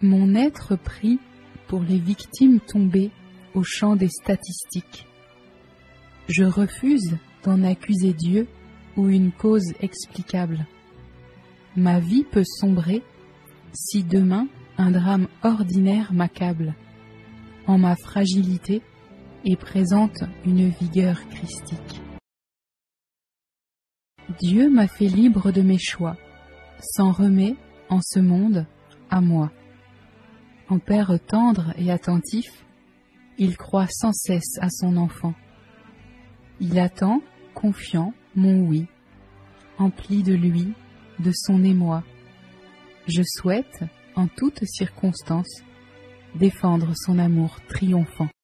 Mon être pris pour les victimes tombées au champ des statistiques. Je refuse d'en accuser Dieu ou une cause explicable. Ma vie peut sombrer si demain un drame ordinaire m'accable. En ma fragilité est présente une vigueur christique. Dieu m'a fait libre de mes choix, s'en remet en ce monde à moi. En père tendre et attentif, il croit sans cesse à son enfant. Il attend, confiant, mon oui, empli de lui, de son émoi. Je souhaite, en toutes circonstances, défendre son amour triomphant.